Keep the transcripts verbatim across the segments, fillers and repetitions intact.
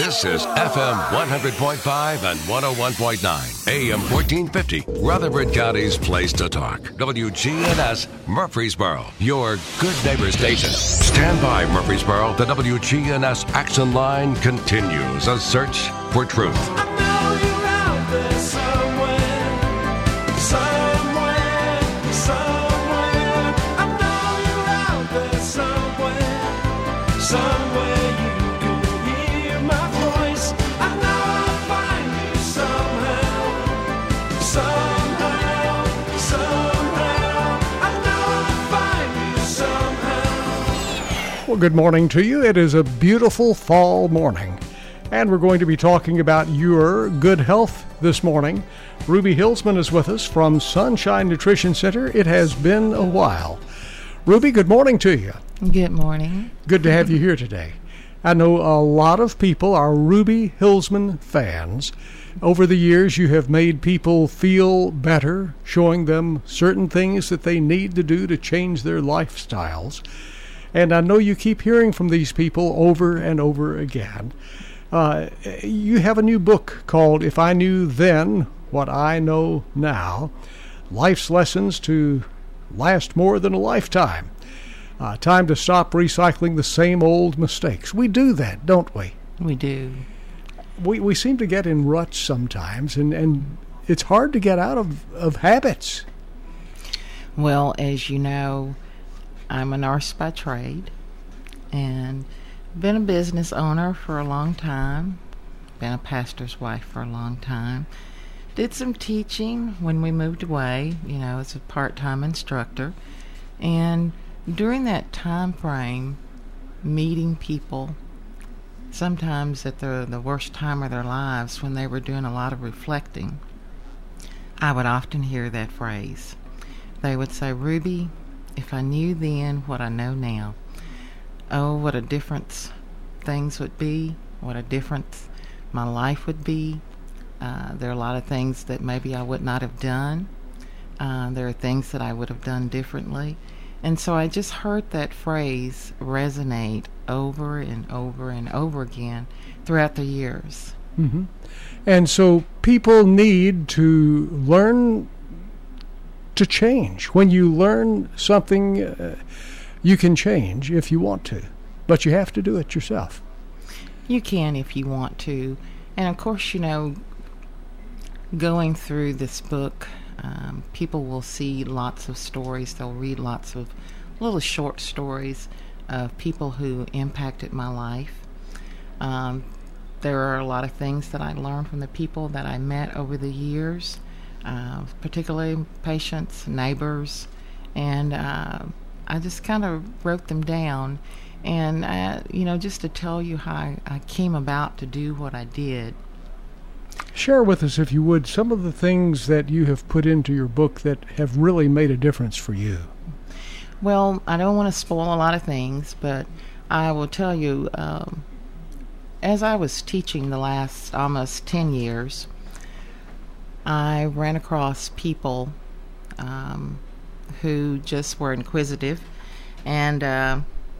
This is F M one hundred point five and one oh one point nine, A M fourteen fifty, Rutherford County's place to talk. W G N S Murfreesboro, your good neighbor station. Stand by, Murfreesboro. The W G N S Action Line continues a search for truth. I know you're out there somewhere, somewhere, somewhere. I know you're out there somewhere, somewhere. Well, good morning to you. It is a beautiful fall morning, and we're going to be talking about your good health this morning. Ruby Hilsman is with us from Sunshine Nutrition Center. It has been a while. Ruby, good morning to you. Good morning. Good to have you here today. I know a lot of people are Ruby Hilsman fans. Over the years, you have made people feel better, showing them certain things that they need to do to change their lifestyles. And I know you keep hearing from these people over and over again. Uh, you have a new book called If I Knew Then What I Know Now, Life's Lessons to Last More Than a Lifetime. Uh, time to stop recycling the same old mistakes. We do that, don't we? We do. We we seem to get in ruts sometimes, and, and it's hard to get out of, of habits. Well, as you know, I'm a nurse by trade and been a business owner for a long time, been a pastor's wife for a long time, did some teaching when we moved away, you know, as a part-time instructor, and during that time frame, meeting people, sometimes at the, the worst time of their lives when they were doing a lot of reflecting, I would often hear that phrase. They would say, Ruby, if I knew then what I know now, oh, what a difference things would be, what a difference my life would be. Uh, there are a lot of things that maybe I would not have done. Uh, there are things that I would have done differently. And so I just heard that phrase resonate over and over and over again throughout the years. Mm-hmm. And so people need to learn to change. When you learn something, uh, you can change if you want to, but you have to do it yourself. You can if you want to. And of course, you know, going through this book, um, people will see lots of stories. They'll read lots of little short stories of people who impacted my life. Um, there are a lot of things that I learned from the people that I met over the years. Uh, particularly patients, neighbors, and uh, I just kind of wrote them down. And, uh, you know, just to tell you how I, I came about to do what I did. Share with us, if you would, some of the things that you have put into your book that have really made a difference for you. Well, I don't want to spoil a lot of things, but I will tell you, um, as I was teaching the last almost ten years, I ran across people um, who just were inquisitive, and uh,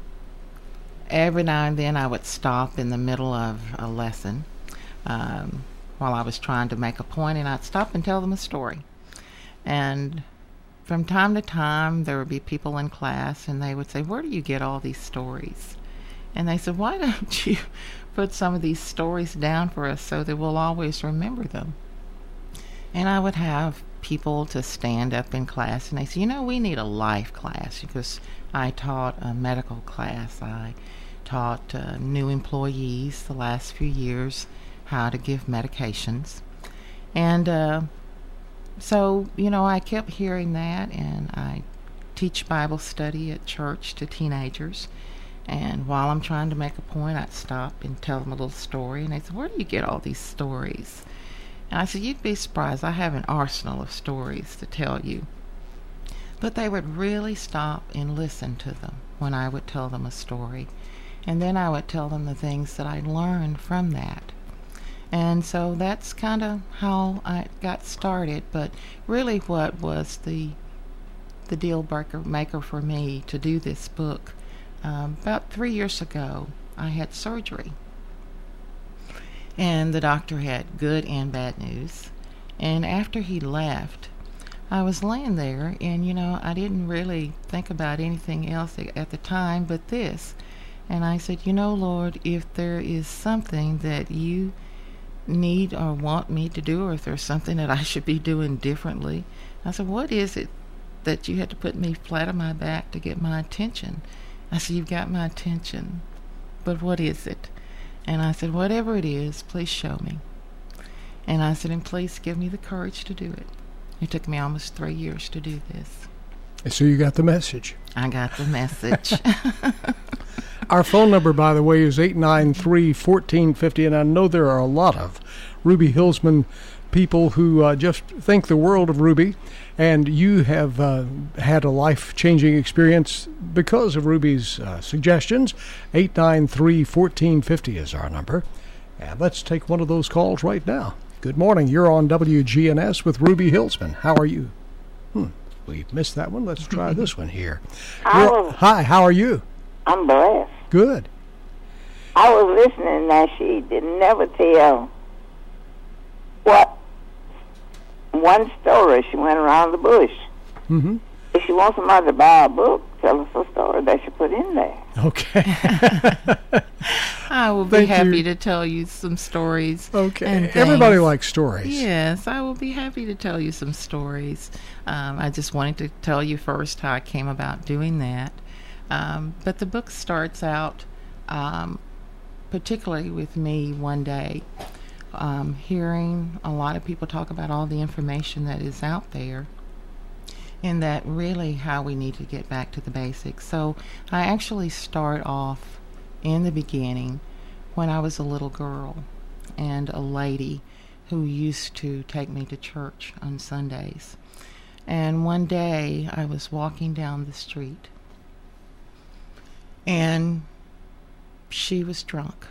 every now and then I would stop in the middle of a lesson um, while I was trying to make a point, and I'd stop and tell them a story. And from time to time, there would be people in class, and they would say, where do you get all these stories? And they said, why don't you put some of these stories down for us so that we'll always remember them? And I would have people to stand up in class, and they say, you know, we need a life class, because I taught a medical class. I taught uh, new employees the last few years how to give medications. And uh, so, you know, I kept hearing that, and I teach Bible study at church to teenagers. And while I'm trying to make a point, I'd stop and tell them a little story, and they said, where do you get all these stories? And I said, you'd be surprised. I have an arsenal of stories to tell you. But they would really stop and listen to them when I would tell them a story. And then I would tell them the things that I learned from that. And so that's kind of how I got started. But really what was the the deal breaker maker for me to do this book, um, about three years ago, I had surgery. And the doctor had good and bad news. And after he left, I was laying there, and, you know, I didn't really think about anything else at the time but this. And I said, you know, Lord, if there is something that you need or want me to do, or if there's something that I should be doing differently, I said, what is it that you had to put me flat on my back to get my attention? I said, you've got my attention, but what is it? And I said, whatever it is, please show me. And I said, and please give me the courage to do it. It took me almost three years to do this. So you got the message. I got the message. Our phone number, by the way, is eight nine three, one four five zero, and I know there are a lot of Ruby Hillsman people who uh, just think the world of Ruby, and you have uh, had a life-changing experience because of Ruby's uh, suggestions. eight nine three, one four five zero is our number. And let's take one of those calls right now. Good morning. You're on W G N S with Ruby Hillsman. How are you? Hmm, we missed that one. Let's try this one here. I You're- was, Hi, how are you? I'm blessed. Good. I was listening and she did never tell what one story. She went around the bush. Mm-hmm. If she wants somebody to buy a book, tell us a story that she put in there. Okay. I will be Thank happy you. to tell you some stories. Okay. and Everybody things. likes stories. Yes, I will be happy to tell you some stories. Um, I just wanted to tell you first how I came about doing that. Um, but the book starts out, um, particularly with me one day, um, hearing a lot of people talk about all the information that is out there, and that really how we need to get back to the basics. So I actually start off in the beginning when I was a little girl, and a lady who used to take me to church on Sundays. And one day I was walking down the street, and she was drunk.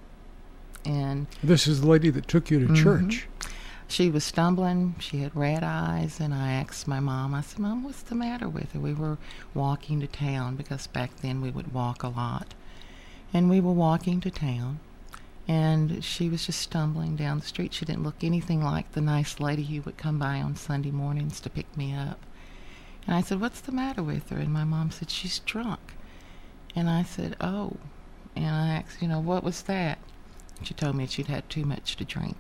And This is the lady that took you to Mhm. church. she was stumbling. She had red eyes, and I asked my mom, I said, Mom, what's the matter with her? We were walking to town, because back then we would walk a lot. And we were walking to town, and she was just stumbling down the street. She didn't look anything like the nice lady who would come by on Sunday mornings to pick me up. And I said, what's the matter with her? And my mom said, she's drunk. And I said, oh. And I asked, you know, what was that? She told me she'd had too much to drink.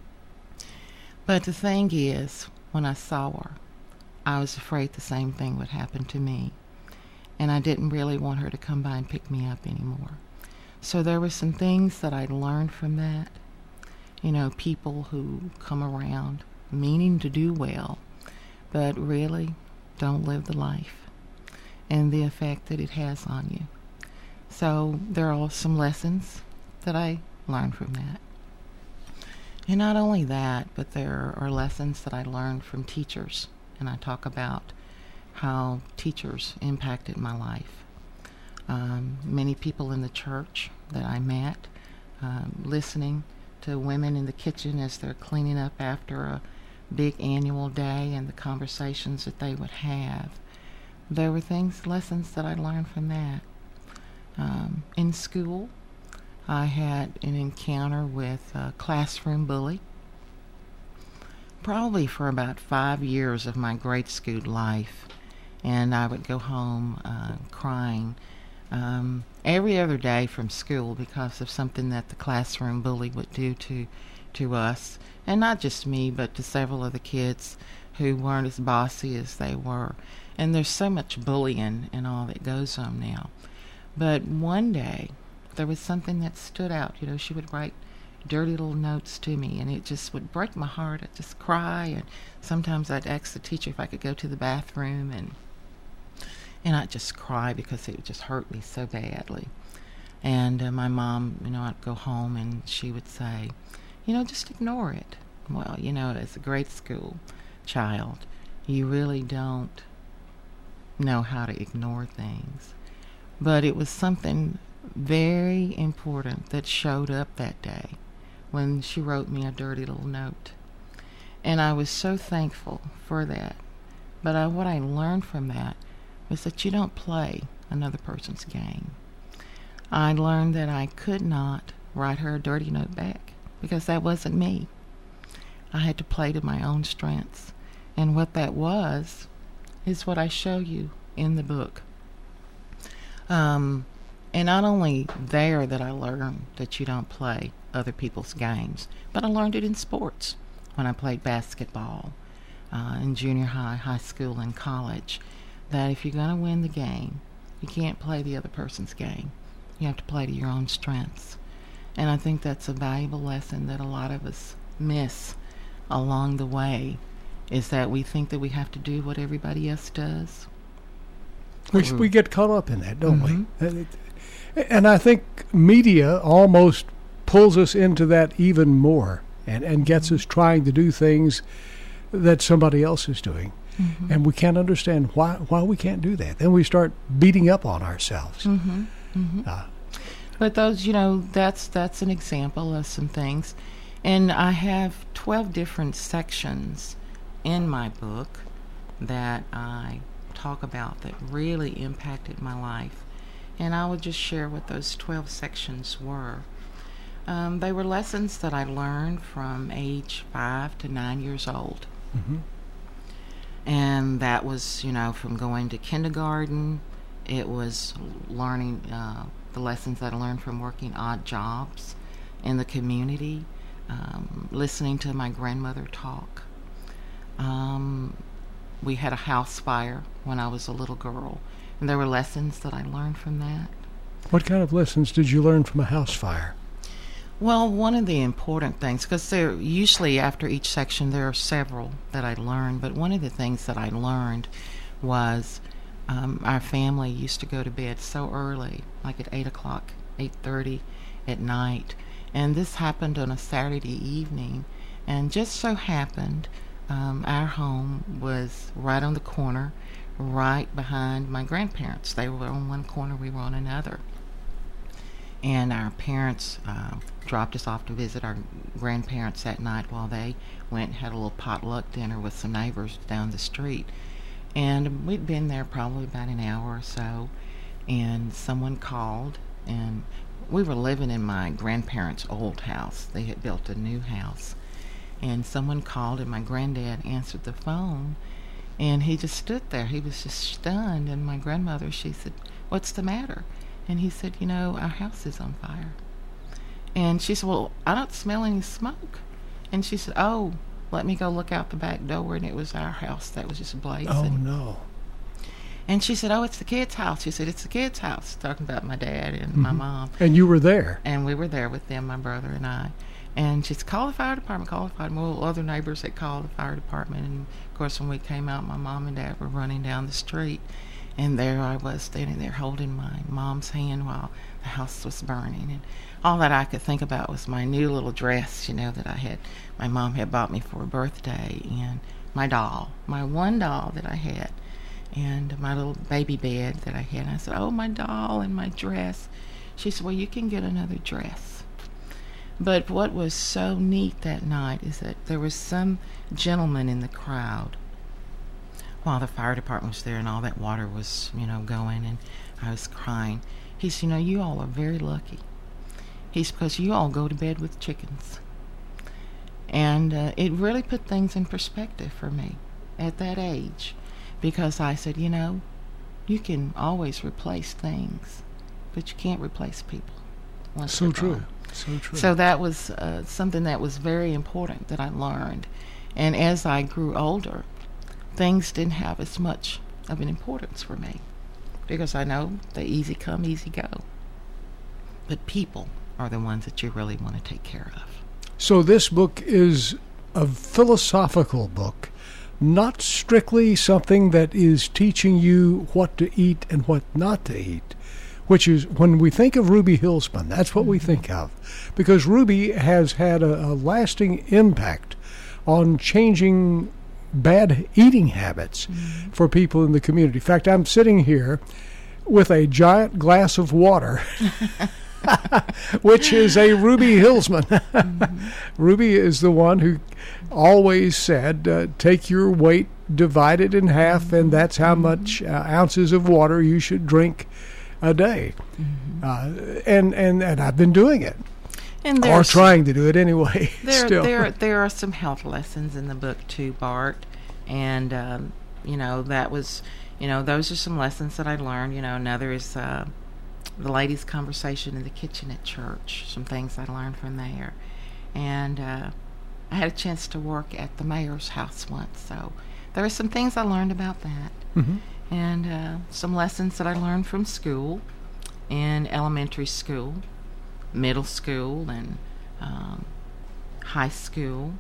But the thing is, when I saw her, I was afraid the same thing would happen to me. And I didn't really want her to come by and pick me up anymore. So there were some things that I learned from that. You know, people who come around meaning to do well, but really don't live the life, and the effect that it has on you. So there are some lessons that I learned from that. And not only that, but there are lessons that I learned from teachers. And I talk about how teachers impacted my life. Um, many people in the church that I met, um, listening to women in the kitchen as they're cleaning up after a big annual day, and the conversations that they would have. There were things, lessons that I learned from that. Um, in school, I had an encounter with a classroom bully. Probably for about five years of my grade school life. And I would go home uh, crying um, every other day from school because of something that the classroom bully would do to, to us. And not just me, but to several of the kids who weren't as bossy as they were. And there's so much bullying and all that goes on now. But one day, there was something that stood out. You know, she would write dirty little notes to me, and it just would break my heart. I'd just cry, and sometimes I'd ask the teacher if I could go to the bathroom, and and I'd just cry because it would just hurt me so badly. And uh, my mom, you know, I'd go home, and she would say, you know, just ignore it. Well, you know, as a grade school child, you really don't know how to ignore things. But it was something very important that showed up that day when she wrote me a dirty little note. And I was so thankful for that. But I, what I learned from that was that you don't play another person's game. I learned that I could not write her a dirty note back. because that wasn't me. I had to play to my own strengths. And what that was is what I show you in the book. Um, and not only there that I learned that you don't play other people's games, but I learned it in sports when I played basketball uh, in junior high, high school, and college, that if you're going to win the game, you can't play the other person's game. You have to play to your own strengths. And I think that's a valuable lesson that a lot of us miss along the way, is that we think that we have to do what everybody else does. We, Mm. we get caught up in that, don't Mhm. we? And it- And I think media almost pulls us into that even more, and, and gets us trying to do things that somebody else is doing. Mhm. And we can't understand why why we can't do that. Then we start beating up on ourselves. Mhm. Mhm. Uh, But those, you know, that's that's an example of some things. And I have twelve different sections in my book that I talk about that really impacted my life. And I would just share what those twelve sections were. Um, they were lessons that I learned from age five to nine years old. mhm. And that was, you know, from going to kindergarten. It was learning uh, the lessons that I learned from working odd jobs in the community, um, listening to my grandmother talk. Um, we had a house fire when I was a little girl, and there were lessons that I learned from that. What kind of lessons did you learn from a house fire? Well, one of the important things, because there usually after each section there are several that I learned, but one of the things that I learned was um, our family used to go to bed so early, like at eight o'clock, eight thirty at night, and this happened on a Saturday evening, and just so happened um, our home was right on the corner, right behind my grandparents. They were on one corner, we were on another. And our parents uh, dropped us off to visit our grandparents that night while they went and had a little potluck dinner with some neighbors down the street. And we'd been there probably about an hour or so, and someone called, and we were living in my grandparents' old house. They had built a new house. And someone called, and my granddad answered the phone, and he just stood there. He was just stunned, and my grandmother, she said, "What's the matter?" And he said, "You know, our house is on fire." And she said, "Well, I don't smell any smoke." And she said, "Oh, let me go look out the back door." And it was our house that was just blazing. Oh, no. And she said, "Oh, it's the kid's house." She said, "It's the kid's house," talking about my dad and my mom. And you were there. And we were there with them, my brother and I. And she said, "Call the fire department, call the fire department." Well, other neighbors had called the fire department. And, of course, when we came out, my mom and dad were running down the street. And there I was standing there holding my mom's hand while the house was burning. And all that I could think about was my new little dress, you know, that I had, my mom had bought me for a birthday, and my doll, my one doll that I had, and my little baby bed that I had. And I said, "Oh, my doll and my dress." She said, "Well, you can get another dress." But what was so neat that night is that there was some gentleman in the crowd while the fire department was there and all that water was, you know, going, and I was crying. He said, "You know, you all are very lucky." He's because you all go to bed with chickens. And uh, it really put things in perspective for me at that age, because I said, you know, you can always replace things, but you can't replace people. once So they're true. gone. So true. So that was uh, something that was very important that I learned. And as I grew older, things didn't have as much of an importance for me, because I know they easy come, easy go. But people are the ones that you really want to take care of. So this book is a philosophical book, not strictly something that is teaching you what to eat and what not to eat, which is, when we think of Ruby Hilsman, that's what we think of, because Ruby has had a, a lasting impact on changing bad eating habits mm-hmm. for people in the community. In fact, I'm sitting here with a giant glass of water, which is a Ruby Hilsman. mm-hmm. Ruby is the one who always said, uh, take your weight, divide it in half, mm-hmm. and that's how mm-hmm. much uh, ounces of water you should drink a day. Mm-hmm. Uh, and, and, and I've been doing it. And or there's trying to do it anyway. there Still. there there are some health lessons in the book too, Bart, and um, you know that was you know those are some lessons that I learned. You know, another is uh, the ladies' conversation in the kitchen at church. Some things I learned from there, and uh, I had a chance to work at the mayor's house once, so there are some things I learned about that, hmm and uh, some lessons that I learned from school, in elementary school, middle school, and um, high school.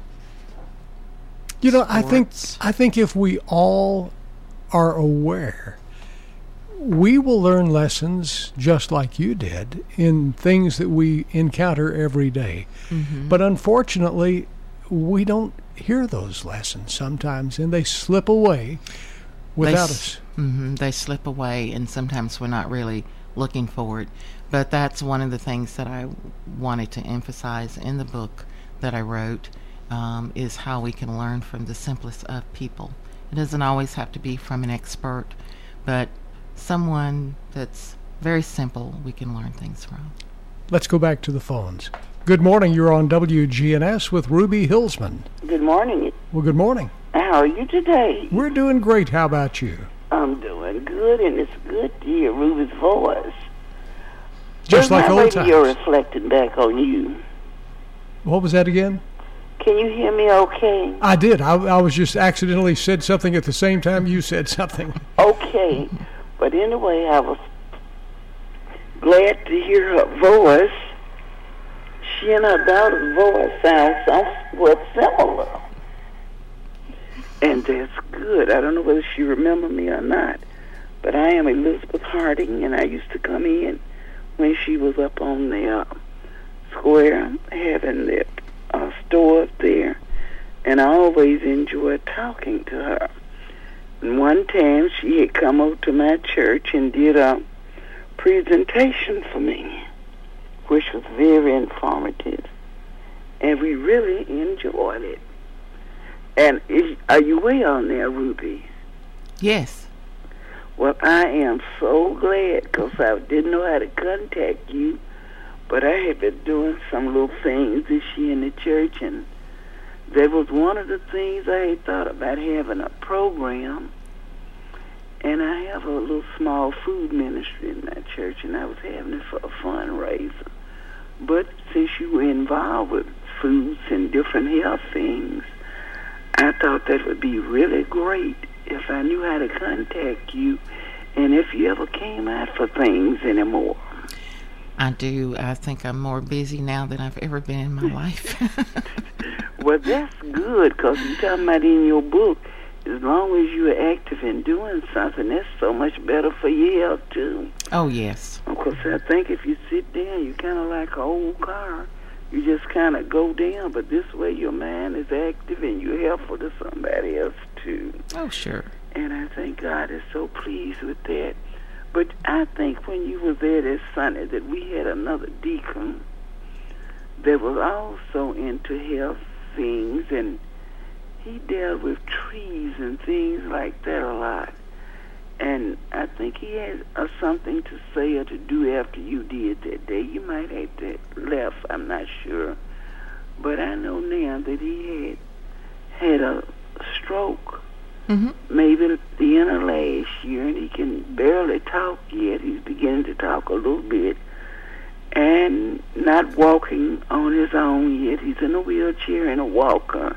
You know, I think Sports. I think if we all are aware, we will learn lessons just like you did in things that we encounter every day. Mm-hmm. But unfortunately, we don't hear those lessons sometimes, and they slip away without us. hmm They slip away, and sometimes we're not really looking for it. But that's one of the things that I wanted to emphasize in the book that I wrote, um, is how we can learn from the simplest of people. It doesn't always have to be from an expert, but someone that's very simple we can learn things from. Let's go back to the phones. Good morning. You're on W G N S with Ruby Hillsman. Good morning. Well, good morning. How are you today? We're doing great. How about you? I'm doing good, and it's good to hear Ruby's voice. Just Is like my old radio times. reflecting back on you? What was that again? Can you hear me okay? I did. I, I was just accidentally said something at the same time you said something. Okay. But anyway, I was glad to hear her voice. She and her daughter's voice sound somewhat similar. And that's good. I don't know whether she remembers me or not. But I am Elizabeth Harding, and I used to come in when she was up on the uh, square having the uh, store up there. And I always enjoyed talking to her. And one time she had come over to my church and did a presentation for me, which was very informative. And we really enjoyed it. And is, are you well now, Ruby? Yes. Well, I am so glad, because I didn't know how to contact you, but I had been doing some little things this year in the church, and that was one of the things I had thought about, having a program. And I have a little small food ministry in my church, and I was having it for a fundraiser. But since you were involved with foods and different health things, I thought that would be really great if I knew how to contact you, and if you ever came out for things anymore. I do. I think I'm more busy now than I've ever been in my life. Well, that's good, because you're talking about in your book, as long as you're active in doing something, that's so much better for your health, too. Oh, yes. Of course, I think if you sit down, you're kind of like an old car. You just kind of go down, but this way your mind is active and you're helpful to somebody else, too. Oh, sure. And I think God is so pleased with that. But I think when you were there this Sunday that we had another deacon that was also into health things, and he dealt with trees and things like that a lot. And I think he had uh, something to say or to do after you did that day. You might have to left, I'm not sure. But I know now that he had had a stroke, Mm-hmm. maybe at the end of last year, and he can barely talk yet. He's beginning to talk a little bit, and not walking on his own yet. He's in a wheelchair and a walker.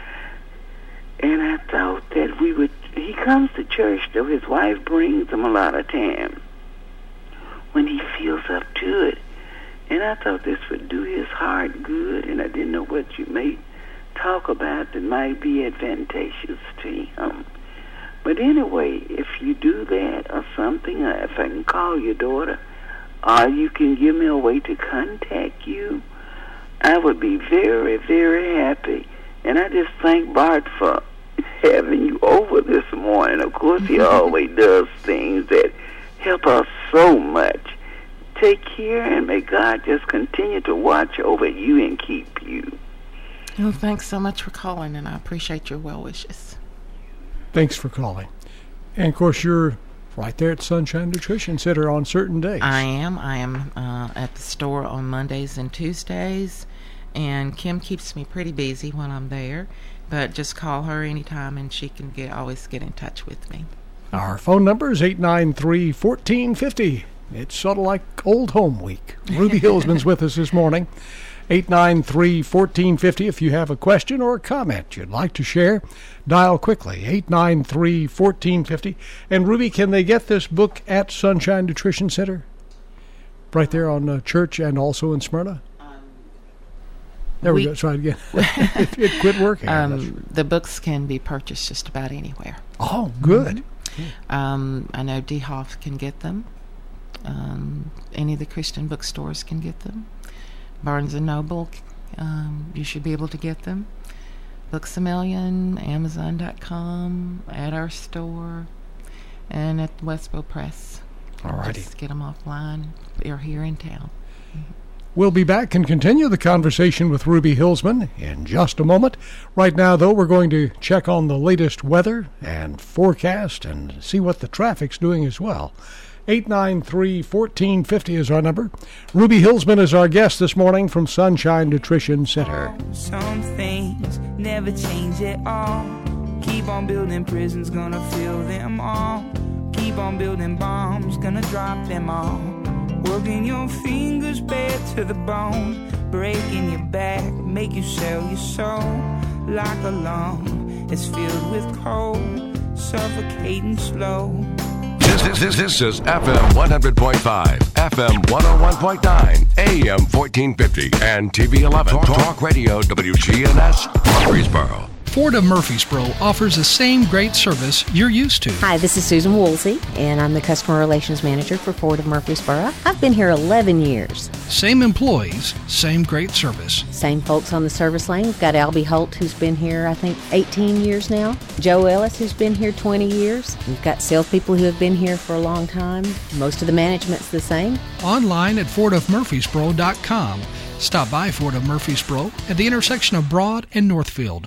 And I thought that we would, he comes to church, though. His wife brings him a lot of time when he feels up to it. And I thought this would do his heart good, and I didn't know what you may talk about that might be advantageous to him. But anyway, if you do that or something, or if I can call your daughter, or you can give me a way to contact you, I would be very, very happy. And I just thank Bart for having you over this morning. Of course, he always does things that help us so much. Take care, and may God just continue to watch over you and keep you. Well, thanks so much for calling, and I appreciate your well wishes. Thanks for calling. And of course, your right there at Sunshine Nutrition Center on certain days. I am. I am uh, at the store on Mondays and Tuesdays, and Kim keeps me pretty busy when I'm there. But just call her anytime, and she can get always get in touch with me. Our phone number is eight nine three, one four five zero. It's sort of like Old Home Week. Ruby Hillsman's with us this morning. eight nine three, one four five zero. If you have a question or a comment you'd like to share, dial quickly, eight nine three, one four five zero. And Ruby, can they get this book at Sunshine Nutrition Center? Right there on uh, Church and also in Smyrna? There we, we go. Try it again. it, it quit working. Um, the books can be purchased just about anywhere. Oh, good. Mm-hmm. Um, I know D. Hoff can get them. Um, any of the Christian bookstores can get them. Barnes and Noble, um, you should be able to get them. Books A Million, Amazon dot com, at our store, and at Westboro Press. All righty. Just get them offline. They're here in town. We'll be back and continue the conversation with Ruby Hillsman in just a moment. Right now, though, we're going to check on the latest weather and forecast and see what the traffic's doing as well. eight nine three, one four five zero is our number. Ruby Hillsman is our guest this morning from Sunshine Nutrition Center. Some things never change at all. Keep on building prisons, gonna fill them all. Keep on building bombs, gonna drop them all. Working your fingers bare to the bone, breaking your back, make you sell your soul. Like a lung, it's filled with cold, suffocating slow. This, this, this, this is F M one hundred point five, F M one oh one point nine, A M fourteen fifty, and T V eleven. Talk, Talk Radio, W G N S, Murfreesboro. Ford of Murfreesboro offers the same great service you're used to. Hi, this is Susan Woolsey, and I'm the Customer Relations Manager for Ford of Murfreesboro. I've been here eleven years. Same employees, same great service. Same folks on the service lane. We've got Albie Holt, who's been here, I think, eighteen years now. Joe Ellis, who's been here twenty years. We've got salespeople who have been here for a long time. Most of the management's the same. Online at ford of murfreesboro dot com. Stop by Ford of Murfreesboro at the intersection of Broad and Northfield.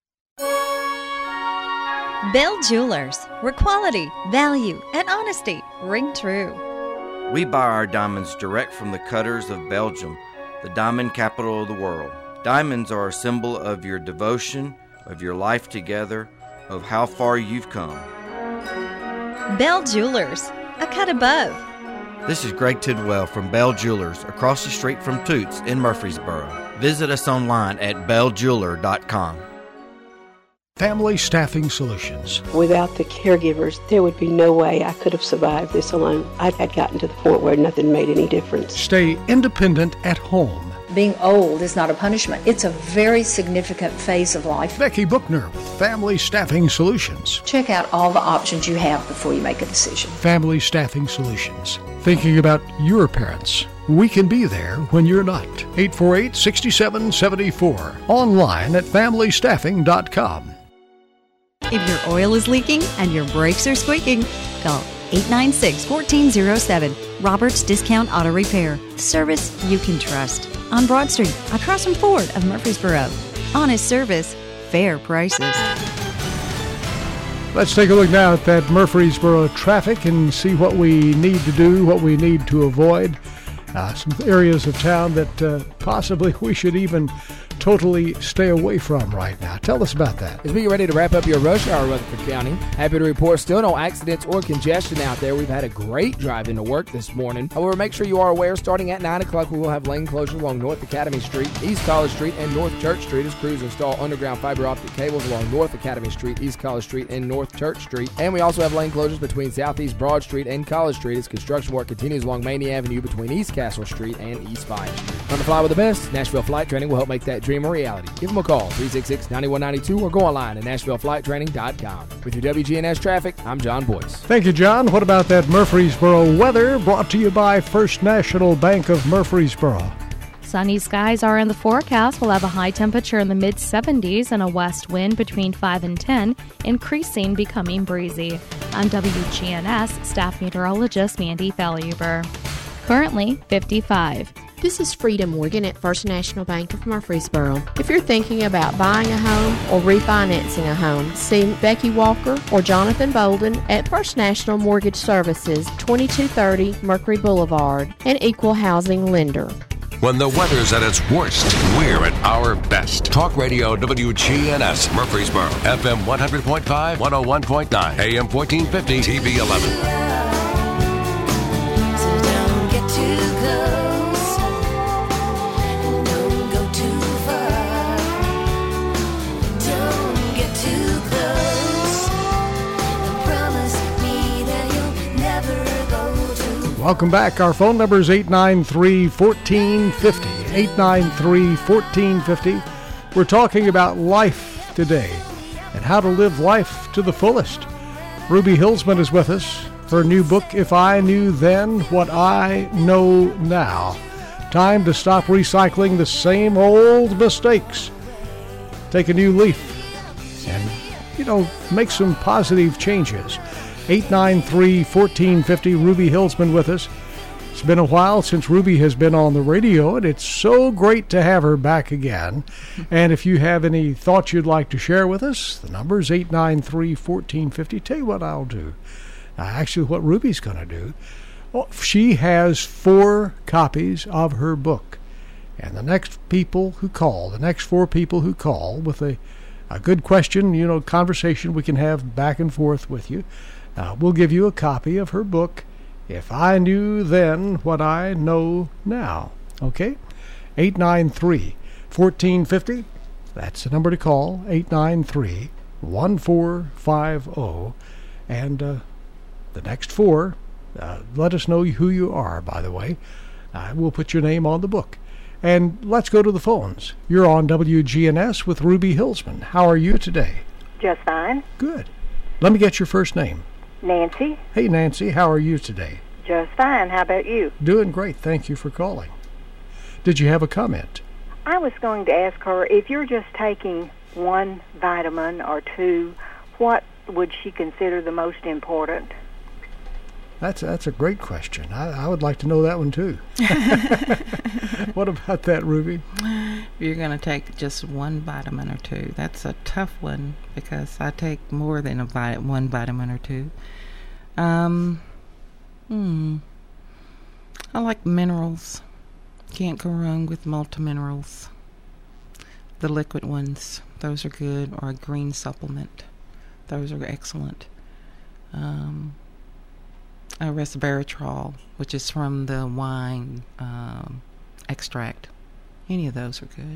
Bell Jewelers, where quality, value, and honesty ring true. We buy our diamonds direct from the cutters of Belgium, the diamond capital of the world. Diamonds are a symbol of your devotion, of your life together, of how far you've come. Bell Jewelers, a cut above. This is Greg Tidwell from Bell Jewelers, across the street from Toots in Murfreesboro. Visit us online at bell jeweler dot com. Family Staffing Solutions. Without the caregivers, there would be no way I could have survived this alone. I had gotten to the point where nothing made any difference. Stay independent at home. Being old is not a punishment. It's a very significant phase of life. Becky Bookner with Family Staffing Solutions. Check out all the options you have before you make a decision. Family Staffing Solutions. Thinking about your parents. We can be there when you're not. eight four eight, six seven seven four. Online at family staffing dot com. If your oil is leaking and your brakes are squeaking, call eight nine six, one four zero seven. Roberts Discount Auto Repair. Service you can trust. On Broad Street, across from Ford of Murfreesboro. Honest service, fair prices. Let's take a look now at that Murfreesboro traffic and see what we need to do, what we need to avoid. Uh, some areas of town that uh, possibly we should even totally stay away from right now. Tell us about that. As we get ready to wrap up your rush hour, Rutherford County, happy to report still no accidents or congestion out there. We've had a great drive into work this morning. However, make sure you are aware, starting at nine o'clock, we will have lane closure along North Academy Street, East College Street, and North Church Street as crews install underground fiber optic cables along North Academy Street, East College Street, and North Church Street. And we also have lane closures between Southeast Broad Street and College Street as construction work continues along Maney Avenue between East Castle Street and East Vine Street. On the fly with the best, Nashville Flight Training will help make that dream a reality. Give them a call, three six six, nine one nine two, or go online at nashville flight training dot com. With your W G N S traffic, I'm John Boyce. Thank you, John. What about that Murfreesboro weather? Brought to you by First National Bank of Murfreesboro. Sunny skies are in the forecast. We'll have a high temperature in the mid seventies and a west wind between five and ten, increasing, becoming breezy. I'm W G N S staff meteorologist Mandy Falluber. Currently fifty-five. This is Frida Morgan at First National Bank of Murfreesboro. If you're thinking about buying a home or refinancing a home, see Becky Walker or Jonathan Bolden at First National Mortgage Services, twenty-two thirty Mercury Boulevard, an equal housing lender. When the weather's at its worst, we're at our best. Talk Radio W G N S Murfreesboro, F M one hundred point five, one oh one point nine, A M fourteen fifty, T V eleven. Welcome back. Our phone number is eight nine three, one four five zero, eight nine three, one four five zero. We're talking about life today and how to live life to the fullest. Ruby Hilsman is with us. Her new book, If I Knew Then What I Know Now. Time to stop recycling the same old mistakes. Take a new leaf and, you know, make some positive changes. eight nine three, one four five zero, Ruby Hilsman with us. It's been a while since Ruby has been on the radio, and it's so great to have her back again. And if you have any thoughts you'd like to share with us, the number is eight nine three, one four five zero. Tell you what I'll do. Uh, actually, what Ruby's going to do, well, she has four copies of her book. And the next people who call, the next four people who call with a, a good question, you know, conversation we can have back and forth with you, Uh, we'll give you a copy of her book, If I Knew Then What I Know Now. Okay? eight nine three, one four five zero. That's the number to call, eight nine three, one four five zero. And uh, the next four, uh, let us know who you are, by the way. Uh, we'll put your name on the book. And let's go to the phones. You're on W G N S with Ruby Hilsman. How are you today? Just fine. Good. Let me get your first name. Nancy. Hey, Nancy, how are you today? Just fine. How about you? Doing great. Thank you for calling. Did you have a comment? I was going to ask her, if you're just taking one vitamin or two, what would she consider the most important? That's that's a great question. I, I would like to know that one, too. What about that, Ruby? You're going to take just one vitamin or two. That's a tough one because I take more than a vit- one vitamin or two. Um, hmm. I like minerals. Can't go wrong with multiminerals. The liquid ones, those are good, or a green supplement. Those are excellent. Um, a resveratrol, which is from the wine um, extract. Any of those are good.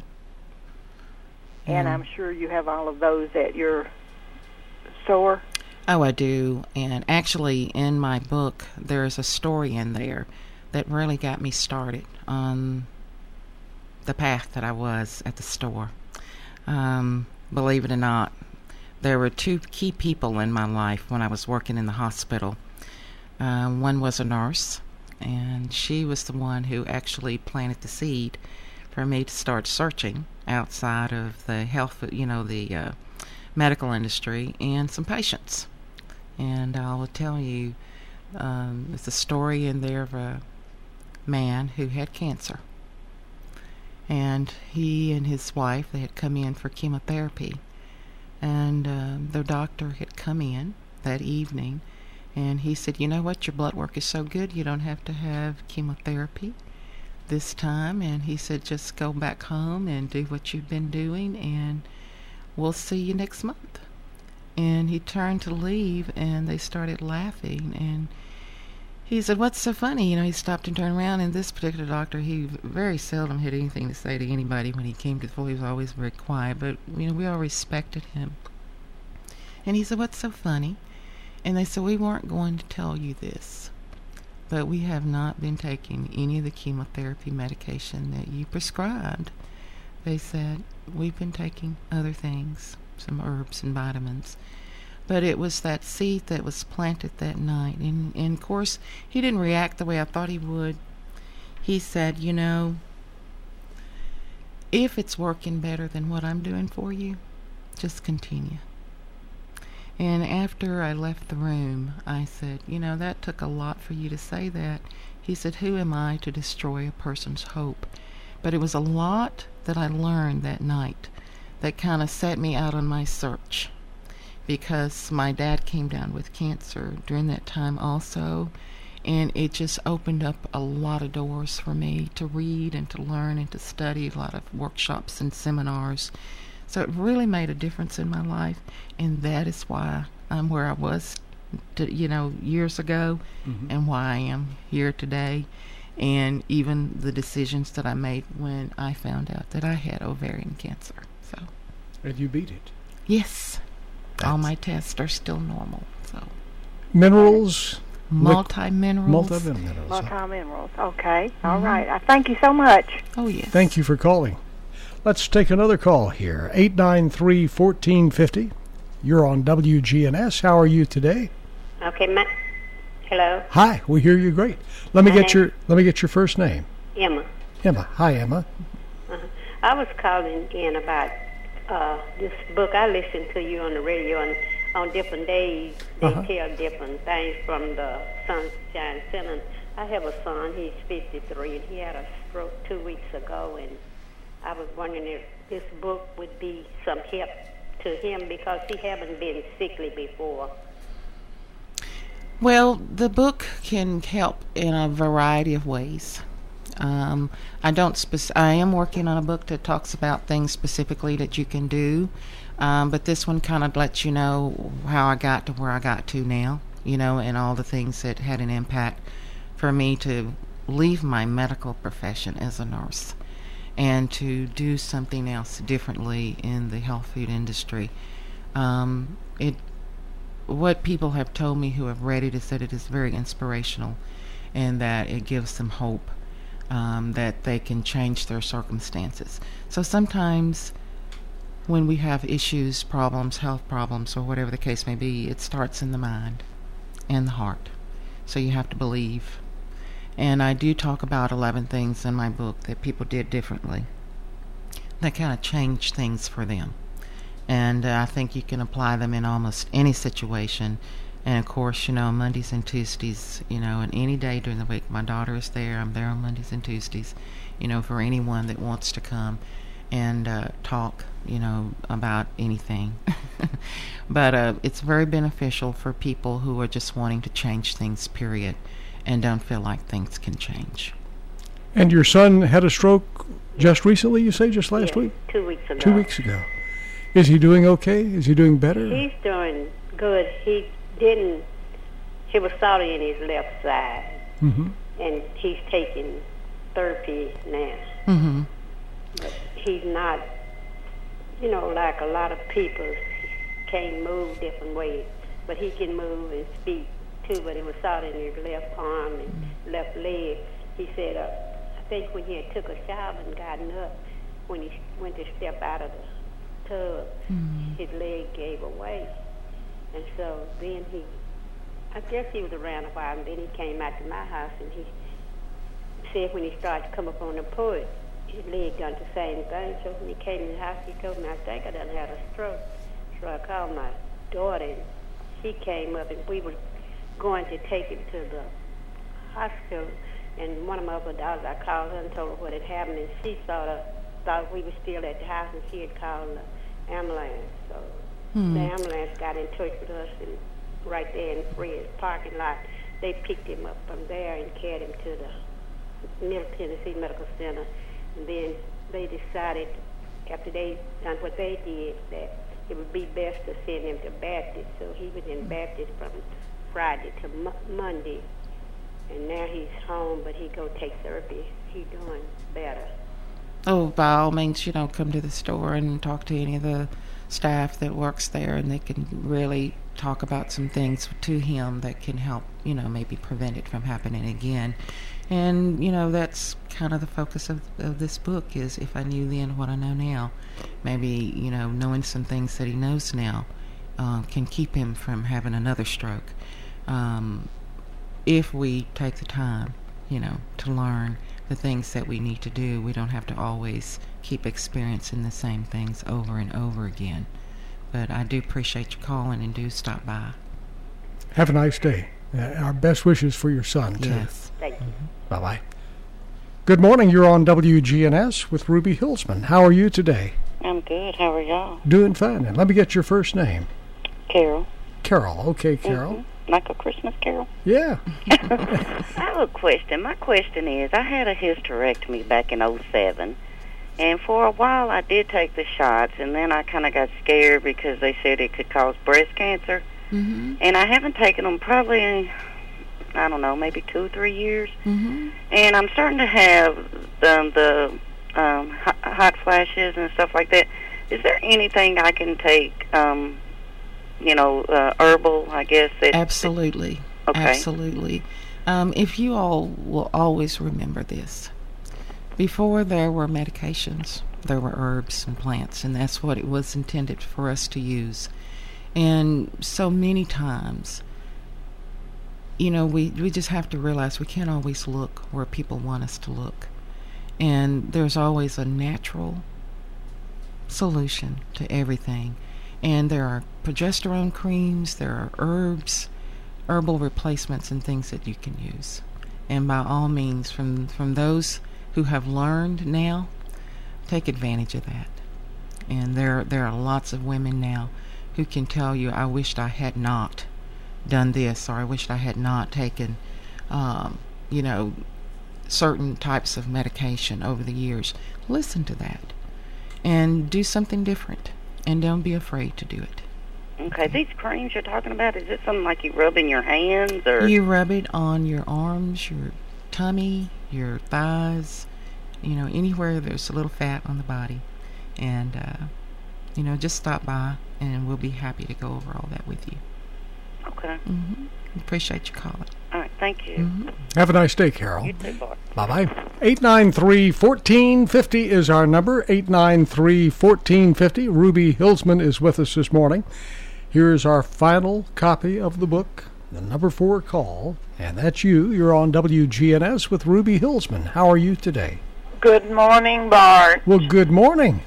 And Um, I'm sure you have all of those at your store. Oh, I do. And actually, in my book, there's a story in there that really got me started on the path that I was at the store. Um, believe it or not, there were two key people in my life when I was working in the hospital. Uh, one was a nurse, and she was the one who actually planted the seed for me to start searching outside of the health, you know, the uh, medical industry, and some patients. And I will tell you, um, there's a story in there of a man who had cancer. And he and his wife, they had come in for chemotherapy. And um, their doctor had come in that evening, and he said, you know what, your blood work is so good, you don't have to have chemotherapy this time. And he said, just go back home and do what you've been doing, and we'll see you next month. And he turned to leave, and they started laughing. And he said, what's so funny? You know, he stopped and turned around, and this particular doctor, he very seldom had anything to say to anybody when he came to the floor. He was always very quiet, but, you know, we all respected him. And he said, what's so funny? And they said, we weren't going to tell you this, but we have not been taking any of the chemotherapy medication that you prescribed. They said, we've been taking other things, some herbs and vitamins. But it was that seed that was planted that night. And, and of course, he didn't react the way I thought he would. He said, you know, if it's working better than what I'm doing for you, just continue. And after I left the room, I said, you know, that took a lot for you to say that. He said, who am I to destroy a person's hope? But it was a lot that I learned that night that kind of set me out on my search, because my dad came down with cancer during that time also, and it just opened up a lot of doors for me to read and to learn and to study, a lot of workshops and seminars. So it really made a difference in my life, and that is why I'm where I was, to, you know, years ago, Mhm. and why I am here today, and even the decisions that I made when I found out that I had ovarian cancer. So, And you beat it. yes, all my tests are still normal. So, Minerals. multi-minerals. Multi-minerals. Multi-minerals. Okay. All Mhm. right. I thank you so much. Oh, yes. Thank you for calling. Let's take another call here. eight nine three, one four five zero. You're on W G N S. How are you today? Okay, ma- hello, Hi, we hear you great. Let me My get name- your let me get your first name. Emma. Emma. Hi, Emma. Uh-huh. I was calling in about uh, this book. I listened to you on the radio, and on different days they Uh-huh. tell different things from the Sunshine Center. I have a son. He's fifty-three, and he had a stroke two weeks ago, and I was wondering if this book would be some help to him because he haven't been sickly before. Well, the book can help in a variety of ways. Um, I don't. Spec- I am working on a book that talks about things specifically that you can do, um, but this one kind of lets you know how I got to where I got to now. You know, and all the things that had an impact for me to leave my medical profession as a nurse and to do something else differently in the health food industry. Um, it. What people have told me who have read it is that it is very inspirational and that it gives them hope, um, that they can change their circumstances. So sometimes when we have issues, problems, health problems, or whatever the case may be, it starts in the mind and the heart. So you have to believe. And I do talk about eleven things in my book that people did differently that kind of changed things for them. And uh, I think you can apply them in almost any situation. And of course, you know, Mondays and Tuesdays, you know, and any day during the week, my daughter is there. I'm there on Mondays and Tuesdays, you know, for anyone that wants to come and uh, talk, you know, about anything. But uh, it's very beneficial for people who are just wanting to change things, period, and don't feel like things can change. And your son had a stroke just recently, you say, just last Yes, week? two weeks ago. Two weeks ago. Is he doing okay? Is he doing better? He's doing good. He didn't. He was sorry in his left side, Mm-hmm. and he's taking therapy now. Mm-hmm. But he's not, you know, like a lot of people. He can't move different ways, but he can move and speak too. But he was sorry in his left arm and left leg. He said, uh, I think when he had took a shower and gotten up, when he went to step out of the tub, Mhm. his leg gave away. And so then he, I guess he was around a while, and then he came out to my house, and he said when he started to come up on the porch, his leg done the same thing. So when he came in the house, he told me, I think I done had a stroke. So I called my daughter, and she came up, and we were going to take him to the hospital. And one of my other daughters, I called her and told her what had happened, and she sort of thought we were still at the house, and she had called the ambulance. So Hmm. the ambulance got in touch with us, and right there in Fred's parking lot, they picked him up from there and carried him to the Middle Tennessee Medical Center. And then they decided, after they done what they did, that it would be best to send him to Baptist. So he was in Baptist from Friday to Mo- Monday, and now he's home, but he go take therapy. He's doing better. Oh, by all means, you know, come to the store and talk to any of the staff that works there, and they can really talk about some things to him that can help, you know, maybe prevent it from happening again. And, you know, that's kind of the focus of, of this book is if I knew then what I know now. Maybe, you know, knowing some things that he knows now uh, can keep him from having another stroke. Um, if we take the time, you know, to learn the things that we need to do, we don't have to always keep experiencing the same things over and over again. But I do appreciate you calling, and do stop by. Have a nice day. Uh, our best wishes for your son, too. Yes. Thank you. Bye-bye. Good morning. You're on W G N S with Ruby Hilsman. How are you today? I'm good. How are y'all? Doing fine. And let me get your first name. Carol. Carol. Okay, Carol. Mm-hmm. Like a Christmas carol? Yeah. I have a question. My question is, I had a hysterectomy back in oh seven, and for a while I did take the shots, and then I kind of got scared because they said it could cause breast cancer. Mm-hmm. And I haven't taken them probably in, I don't know, maybe two, three years. Mm-hmm. And I'm starting to have the, the um, hot, hot flashes and stuff like that. Is there anything I can take, um, you know, uh, herbal, I guess? That, Absolutely. Okay. Absolutely. Um, if you all will always remember this, before there were medications, there were herbs and plants, and that's what it was intended for us to use. And so many times, you know, we, we just have to realize we can't always look where people want us to look. And there's always a natural solution to everything. And there are progesterone creams, there are herbs, herbal replacements, and things that you can use. And by all means, from, from those who have learned now, take advantage of that. And there there are lots of women now who can tell you, I wished I had not done this, or I wished I had not taken, um, you know, certain types of medication over the years. Listen to that and do something different, and don't be afraid to do it. Okay, these creams you're talking about, is it something like you rub in your hands? Or You rub it on your arms, your tummy, your thighs, you know, anywhere there's a little fat on the body. And, uh, you know, just stop by, and we'll be happy to go over all that with you. Okay. Mm-hmm. Appreciate you calling. All right, thank you. Mm-hmm. Have a nice day, Carol. You too, Bart. Bye-bye. eight nine three, one four five zero is our number. eight nine three, one four five zero. Ruby Hilsman is with us this morning. Here's our final copy of the book, the number four call, and that's you. You're on W G N S with Ruby Hilsman. How are you today? Good morning, Bart. Well, good morning.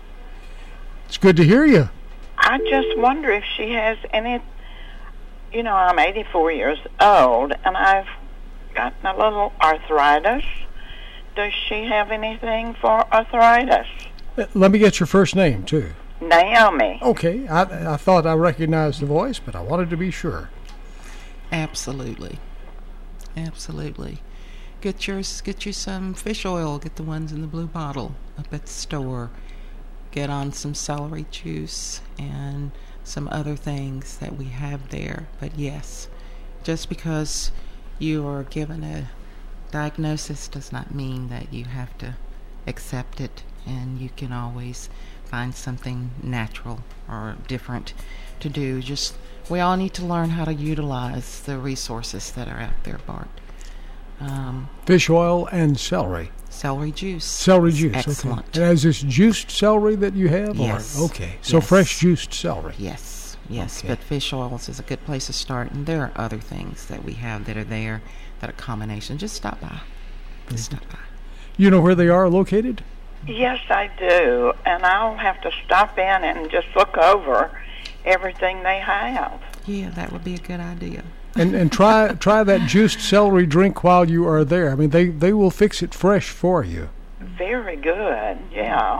It's good to hear you. I just wonder if she has any, you know, I'm eighty-four years old, and I've gotten a little arthritis. Does she have anything for arthritis? Uh, Let me get your first name, too. Naomi. Okay, I, I thought I recognized the voice, but I wanted to be sure. Absolutely. Absolutely. Get yours, get you some fish oil. Get the ones in the blue bottle up at the store. Get on some celery juice and some other things that we have there. But yes, just because you are given a diagnosis does not mean that you have to accept it, and you can always find something natural or different to do. Just, we all need to learn how to utilize the resources that are out there, Bart. Um, Fish oil and celery. Celery juice. Celery juice. Excellent. Okay. And is this juiced celery that you have? Yes. Or, okay. So Yes. fresh juiced celery. Yes. Yes. Okay. But fish oils is a good place to start, and there are other things that we have that are there that are combination. Just stop by. Just stop by. You know where they are located? Yes, I do, and I'll have to stop in and just look over everything they have. Yeah, that would be a good idea. And and try try that juiced celery drink while you are there. I mean, they, they will fix it fresh for you. Very good, yeah.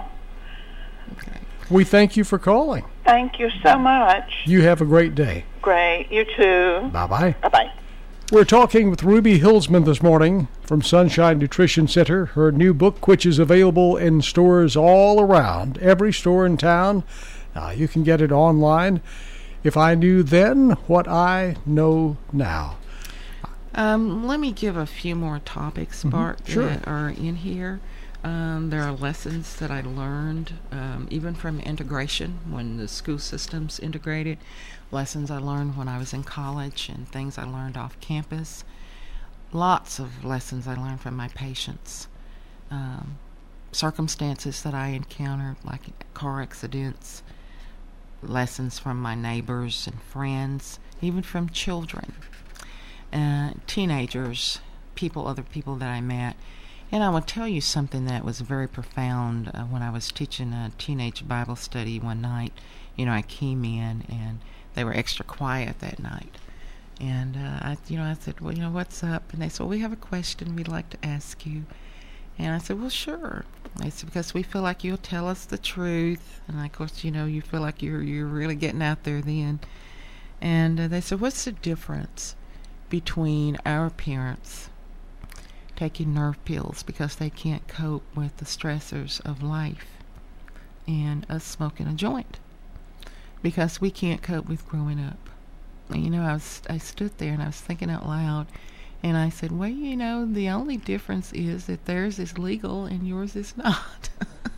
We thank you for calling. Thank you so much. You have a great day. Great, you too. Bye-bye. Bye-bye. We're talking with Ruby Hilsman this morning from Sunshine Nutrition Center. Her new book, which is available in stores all around, every store in town. Uh, you can get it online. If I Knew Then What I Know Now. Um, let me give a few more topics, Bart, Sure. that are in here. Um, there are lessons that I learned, um, even from integration, when the school system's integrated, lessons I learned when I was in college, and things I learned off campus. Lots of lessons I learned from my patients. Um, circumstances that I encountered, like car accidents, lessons from my neighbors and friends, even from children, uh, teenagers, people, other people that I met. And I will tell you something that was very profound. Uh, when I was teaching a teenage Bible study one night, you know, I came in and they were extra quiet that night. And uh, I, you know, I said, well, you know, what's up? And they said, well, we have a question we'd like to ask you. And I said, well, sure. They said, because we feel like you'll tell us the truth. And of course, you know, you feel like you're you're really getting out there then. And uh, they said, what's the difference between our parents taking nerve pills because they can't cope with the stressors of life and us smoking a joint because we can't cope with growing up? And, you know, I was I stood there and I was thinking out loud, and I said, well, you know, the only difference is that theirs is legal and yours is not.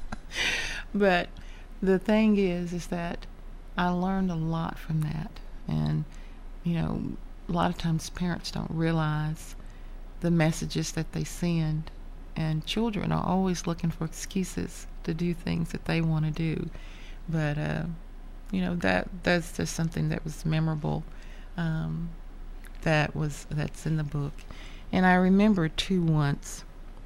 But the thing is, is that I learned a lot from that. And, you know, a lot of times parents don't realize the messages that they send, and children are always looking for excuses to do things that they want to do. But, uh, you know, that that's just something that was memorable. Um, that was that's in the book. And I remember too, once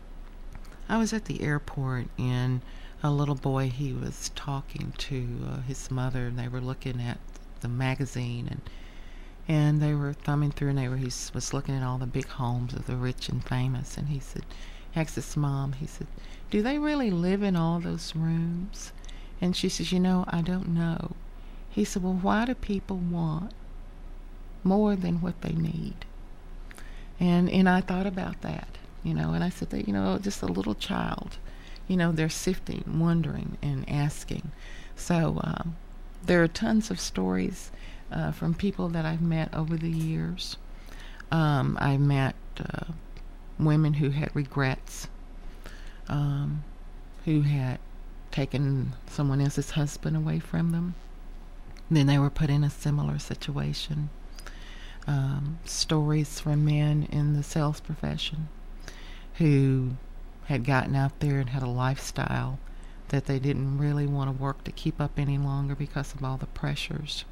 I was at the airport and a little boy, he was talking to uh, his mother, and they were looking at the magazine, and and they were thumbing through, and they were he was looking at all the big homes of the rich and famous, and he said, he asked his mom, he said, do they really live in all those rooms? And she says, you know, I don't know. He said, well, why do people want more than what they need? And and I thought about that, you know, and I said that, you know, just a little child, you know, they're sifting, wondering, and asking. So um, there are tons of stories uh, from people that I've met over the years. Um, I met uh, women who had regrets, um, who had taken someone else's husband away from them. Then they were put in a similar situation. Um, stories from men in the sales profession who had gotten out there and had a lifestyle that they didn't really want to work to keep up any longer because of all the pressures.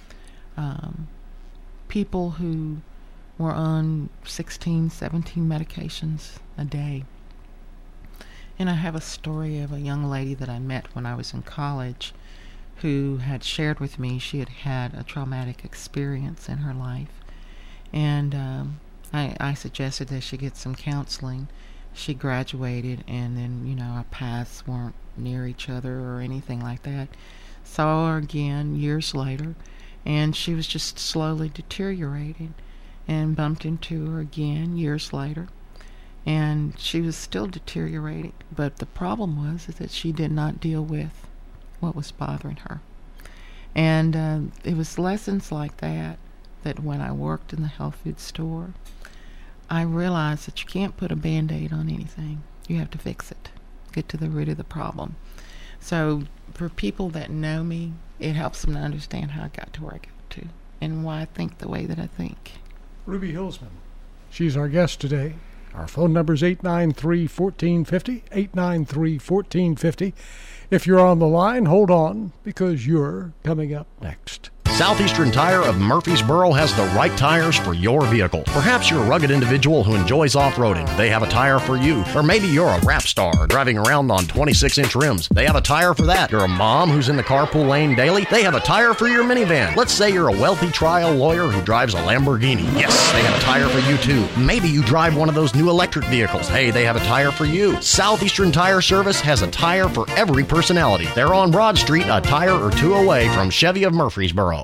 Um, people who were on sixteen, seventeen medications a day. And I have a story of a young lady that I met when I was in college who had shared with me she had had a traumatic experience in her life. And um, I, I suggested that she get some counseling. She graduated, and then, you know, our paths weren't near each other or anything like that. Saw her again years later, and she was just slowly deteriorating, and bumped into her again years later. And she was still deteriorating, but the problem was is that she did not deal with what was bothering her. And uh, it was lessons like that that when I worked in the health food store, I realized that you can't put a Band-Aid on anything. You have to fix it, get to the root of the problem. So for people that know me, it helps them to understand how I got to where I got to and why I think the way that I think. Ruby Hilsman, she's our guest today. Our phone number is eight nine three, one four five zero, eight nine three, one four five zero. If you're on the line, hold on, because you're coming up next. Southeastern Tire of Murfreesboro has the right tires for your vehicle. Perhaps you're a rugged individual who enjoys off-roading. They have a tire for you. Or maybe you're a rap star driving around on twenty-six inch rims. They have a tire for that. You're a mom who's in the carpool lane daily. They have a tire for your minivan. Let's say you're a wealthy trial lawyer who drives a Lamborghini. Yes, they have a tire for you too. Maybe you drive one of those new electric vehicles. Hey, they have a tire for you. Southeastern Tire Service has a tire for every personality. They're on Broad Street, a tire or two away from Chevy of Murfreesboro.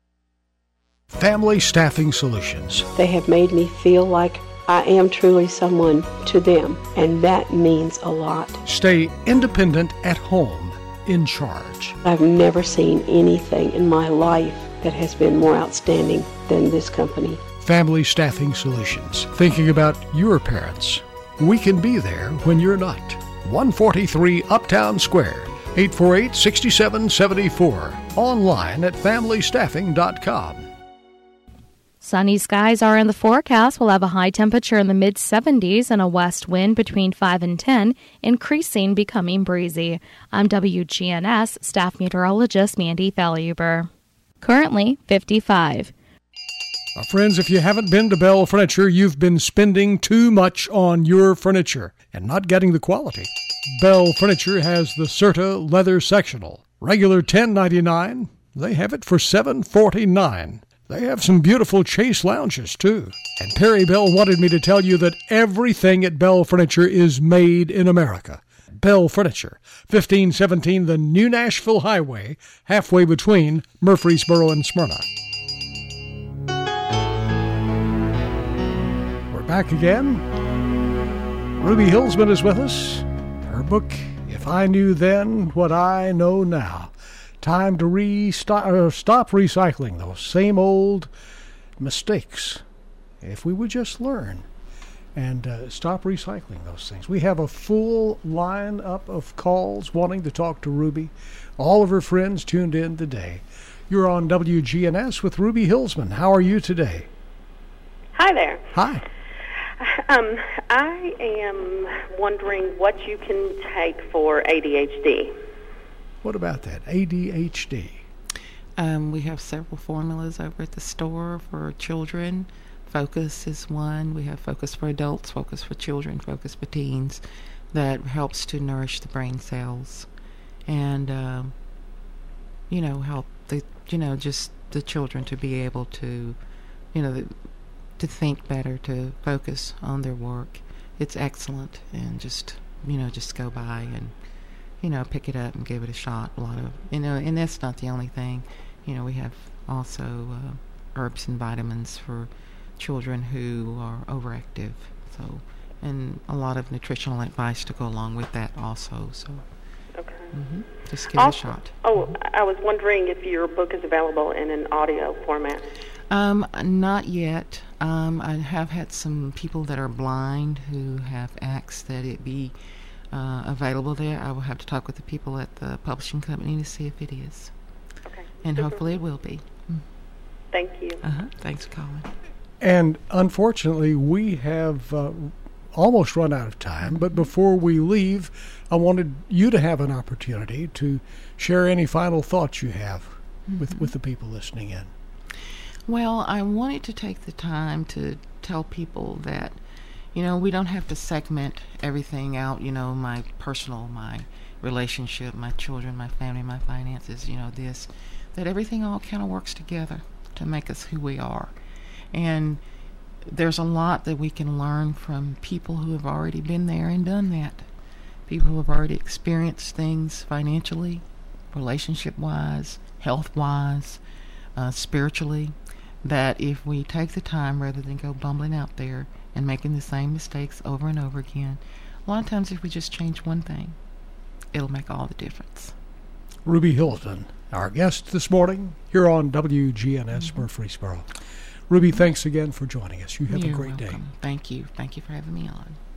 Family Staffing Solutions. They have made me feel like I am truly someone to them, and that means a lot. Stay independent at home, in charge. I've never seen anything in my life that has been more outstanding than this company. Family Staffing Solutions. Thinking about your parents. We can be there when you're not. one forty-three Uptown Square, eight four eight, six seven seven four. Online at family staffing dot com. Sunny skies are in the forecast. We'll have a high temperature in the mid seventies and a west wind between five and ten, increasing, becoming breezy. I'm W G N S staff meteorologist Mandy Falluber. Currently fifty-five. Now, friends, if you haven't been to Bell Furniture, you've been spending too much on your furniture and not getting the quality. Bell Furniture has the Serta Leather Sectional. Regular ten ninety-nine, they have it for seven forty-nine. They have some beautiful Chase lounges, too. And Perry Bell wanted me to tell you that everything at Bell Furniture is made in America. Bell Furniture, fifteen seventeen the New Nashville Highway, halfway between Murfreesboro and Smyrna. We're back again. Ruby Hilsman is with us. Her book, If I Knew Then What I Know Now. Time to re stop, uh, stop recycling those same old mistakes. If we would just learn and uh, stop recycling those things. We have a full lineup of calls wanting to talk to Ruby. All of her friends tuned in today. You're on W G N S with Ruby Hilsman. How are you today? Hi there. Hi. Um, I am wondering what you can take for A D H D. What about that, A D H D? Um, we have several formulas over at the store for children. Focus is one. We have Focus for adults, Focus for children, Focus for teens, that helps to nourish the brain cells and, um, you know, help the, you know, just the children to be able to, you know, the, to think better, to focus on their work. It's excellent, and just, you know, just go by and, you know, pick it up and give it a shot. A lot of, you know, and that's not the only thing. You know, we have also uh, herbs and vitamins for children who are overactive. So, and a lot of nutritional advice to go along with that also. So, okay. Mm-hmm. Just give also, it a shot. Oh, I was wondering if your book is available in an audio format. Um, not yet. Um, I have had some people that are blind who have asked that it be Uh, available there. I will have to talk with the people at the publishing company to see if it is. Okay. And hopefully it will be. Mm. Thank you. Uh-huh. Thanks for calling. And unfortunately, we have uh, almost run out of time. But before we leave, I wanted you to have an opportunity to share any final thoughts you have mm-hmm. with, with the people listening in. Well, I wanted to take the time to tell people that, you know, we don't have to segment everything out, you know, my personal, my relationship, my children, my family, my finances, you know, this, that everything all kind of works together to make us who we are. And there's a lot that we can learn from people who have already been there and done that. People who have already experienced things financially, relationship-wise, health-wise, uh, spiritually, that if we take the time rather than go bumbling out there and making the same mistakes over and over again, a lot of times if we just change one thing, it'll make all the difference. Ruby Hilsman, our guest this morning here on W G N S mm-hmm. Murfreesboro. Ruby, thanks again for joining us. You have You're a great welcome. day. Thank you. Thank you for having me on.